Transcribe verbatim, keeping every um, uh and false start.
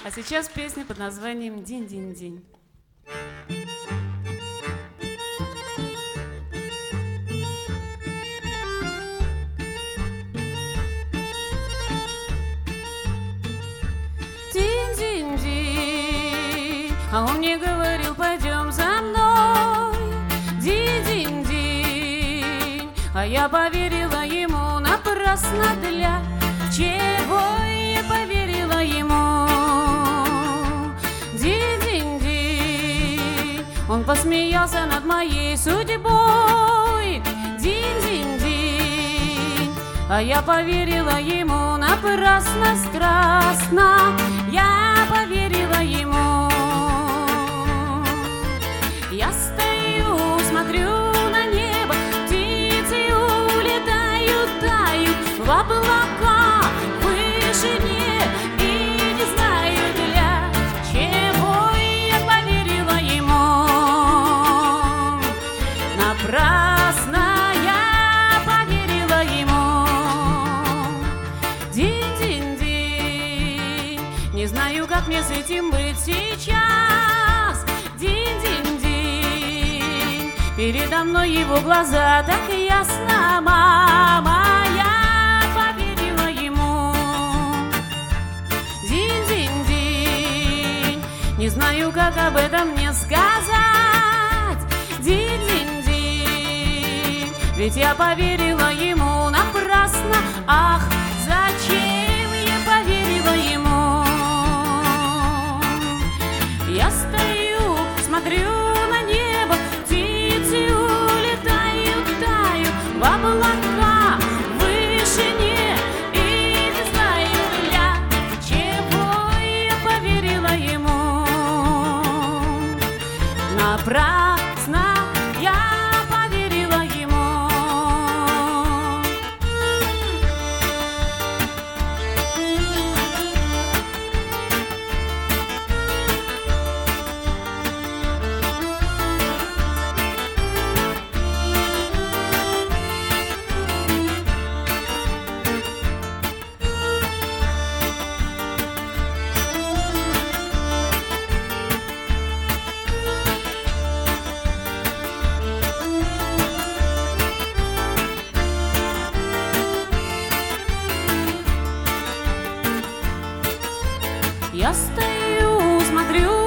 А сейчас песня под названием «Динь-динь-динь». Динь-динь-динь, а он мне говорил, пойдем за мной. Динь-динь-динь, а я поверила ему напрасно, для чего я поверила ему. Динь-динь-динь, он посмеялся над моей судьбой. Динь-динь-динь, а я поверила ему напрасно, страстно. Я поверила ему. Я стою, смотрю на небо, птицы улетают, тают в облаках, в вышине, и не знаю, для чего я поверила ему. Напрасно я поверила ему. Динь-динь-динь, не знаю, как мне с этим быть сейчас. Динь-динь-динь, передо мной его глаза так ясно. Мама, я поверила ему. Динь-динь-динь, не знаю, как об этом мне сказать. Динь-динь-динь, ведь я поверила ему напрасно. Ах, зачем я поверила ему? Я стою, смотрю на небо, птицы улетают, тают в облака, в вышине, и не знаю, для чего я поверила ему. Напрасно я поверила ему. Я стою, смотрю